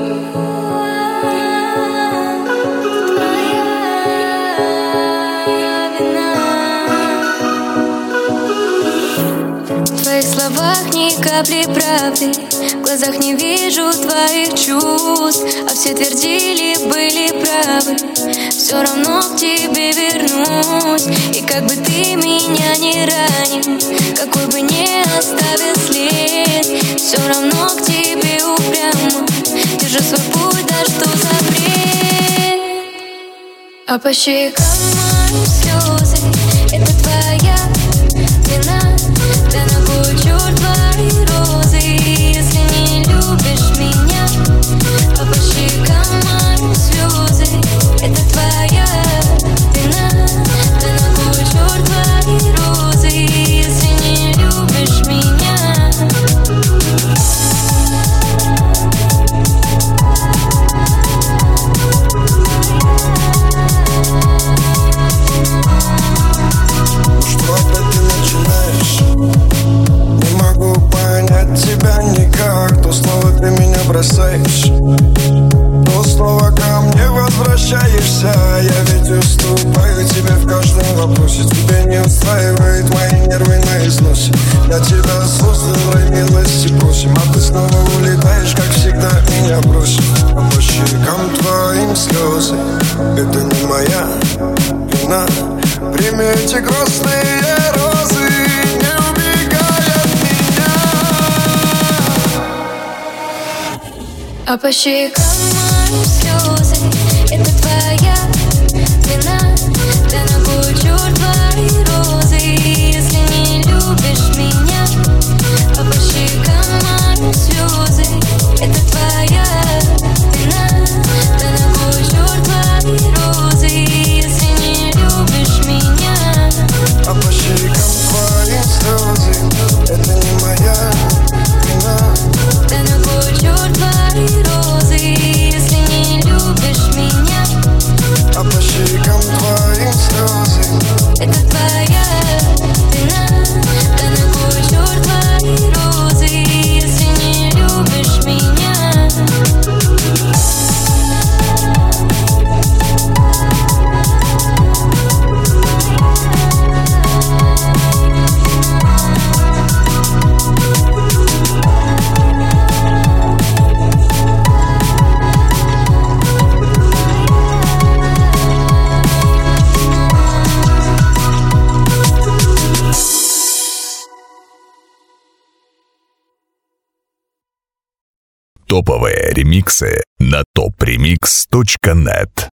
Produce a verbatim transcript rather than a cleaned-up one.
В твоих словах ни капли правды, в глазах не вижу твоих чувств. А все твердили, были правы, все равно к тебе вернусь. И как бы ты меня не ранил, какой бы ни оставил след, все равно к тебе упрямо держу свой путь, да что за бред. А по щекам мои слезы, это твоя вина. Да на кой черт твои розы, если не любишь меня? А по щекам мои слезы, это твоя вина. Да на кой черт твои розы, если не любишь меня? Что опять ты начинаешь? Не могу понять тебя никак. То снова ты меня бросаешь, то снова ко мне возвращаешься. Я ведь уступаю тебе в каждом вопросе. Тебя не устраивает мои нервы на износе. Я тебя создан, рай милости просим, а ты снова улетаешь, как всегда меня бросишь. А по щекам твоим слезы, это не моя вина. Прими эти грустные розы, не убегай от меня. А по щекам мои слезы, это твоя вина. Да на кой черт твои розы, если не любишь меня? А по щекам мои слезы, это твоя вина. Да на кой черт твои розы, если не любишь меня? А по щекам твоим слезы, это не моя вина. Да на кой черт твои розы, если не любишь меня? А по щекам твоим слезы, это твоя вина. Да на кой черт твои розы, если не любишь меня? Топовые ремиксы на топ ремикс точка нет.